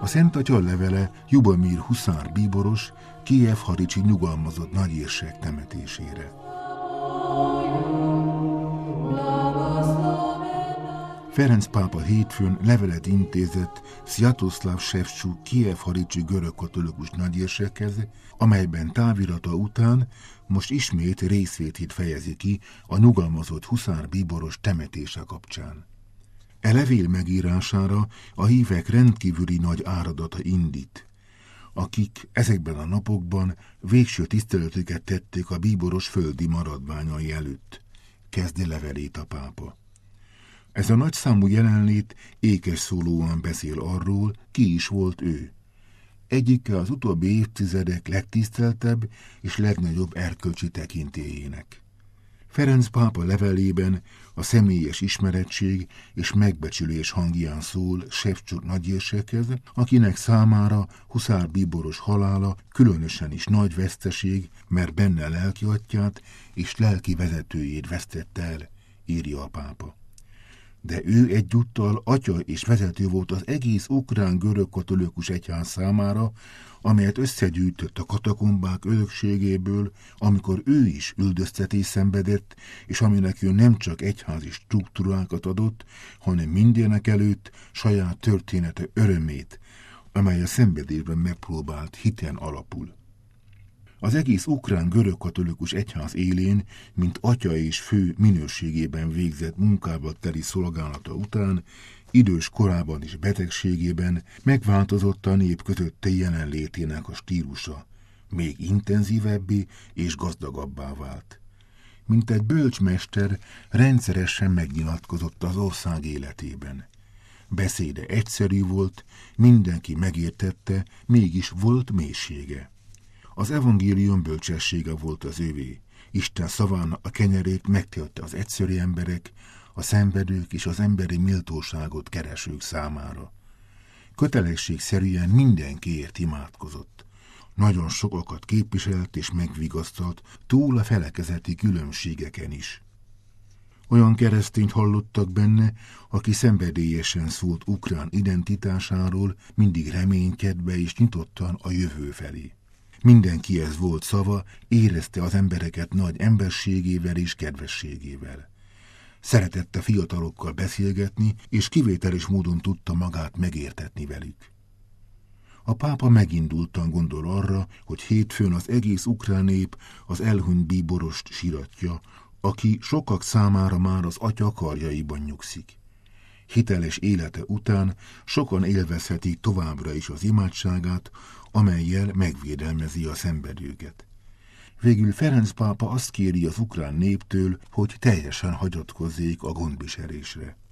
A Szent Atya levele Ljubomir huszár bíboros, Kijev-Haricsi nyugalmazott nagyérsek temetésére. Ferenc pápa hétfőn levelet intézett Sziatoszláv Sevcsuk Kijev-Haricsi görögkatolikus nagyérsekhez, amelyben távirata után most ismét részvétét fejezi ki a nyugalmazott huszár bíboros temetése kapcsán. E levél megírására a hívek rendkívüli nagy áradata indít, akik ezekben a napokban végső tiszteletüket tették a bíboros földi maradványai előtt, kezdi levelét a pápa. Ez a nagyszámú jelenlét ékes szólóan beszél arról, ki is volt ő. Egyike az utóbbi évtizedek legtiszteltebb és legnagyobb erkölcsi tekintélyének. Ferenc pápa levelében a személyes ismeretség és megbecsülés hangján szól Sevcsuk nagyérsekhez, akinek számára huszár bíboros halála különösen is nagy veszteség, mert benne lelki atyját és lelki vezetőjét vesztette el, írja a pápa. De ő egyúttal atya és vezető volt az egész ukrán görögkatolikus egyház számára, amelyet összegyűjtött a katakombák örökségéből, amikor ő is üldöztetés szenvedett, és aminek ő nem csak egyházi struktúrákat adott, hanem mindenek előtt saját története örömét, amely a szenvedésben megpróbált hiten alapul. Az egész ukrán görögkatolikus egyház élén, mint atya és fő minőségében végzett munkával teli szolgálata után, idős korában és betegségében megváltozott a nép közötti jelenlétének a stílusa, még intenzívebbé és gazdagabbá vált. Mint egy bölcsmester, rendszeresen megnyilatkozott az ország életében. Beszéde egyszerű volt, mindenki megértette, mégis volt mélysége. Az evangélium bölcsessége volt az övé. Isten szaván a kenyerét megtélte az egyszerű emberek, a szenvedők és az emberi méltóságot keresők számára. Kötelességszerűen mindenkiért imádkozott. Nagyon sokakat képviselt és megvigasztalt, túl a felekezeti különbségeken is. Olyan keresztényt hallottak benne, aki szenvedélyesen szólt ukrán identitásáról, mindig reménykedve és nyitottan a jövő felé. Mindenkihez volt szava, érezte az embereket nagy emberségével és kedvességével. Szeretette fiatalokkal beszélgetni, és kivételes módon tudta magát megértetni velük. A pápa megindultan gondol arra, hogy hétfőn az egész ukrán nép az elhunyt bíborost síratja, aki sokak számára már az atya karjaiban nyugszik. Hiteles élete után sokan élvezhetik továbbra is az imádságát, amellyel megvédelmezi a szenvedőket. Végül Ferenc pápa azt kéri az ukrán néptől, hogy teljesen hagyatkozzék a gondviselésre.